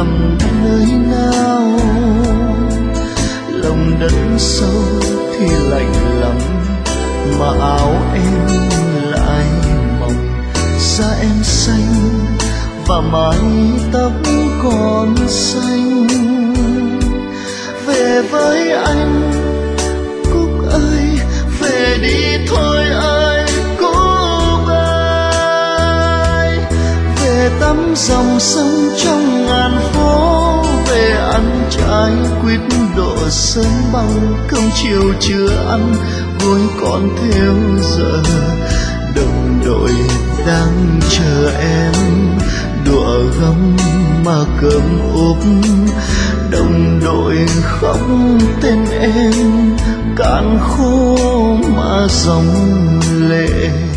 nằm nơi nào, lòng đất sâu thì lạnh lắm mà áo em lại mỏng. Da em xanh và mái tóc còn xanh. Về với anh Cúc ơi, về đi thôi ơi Cúc ơi. Về tắm dòng sông trong ngàn phố, về ăn trái quýt độ sớm bằng cơm chiều chưa ăn vui còn theo giờ. Đồng đội đang chờ em đùa gấm mà cơm úp, đồng đội khóc tên em cạn khô mà dòng lệ.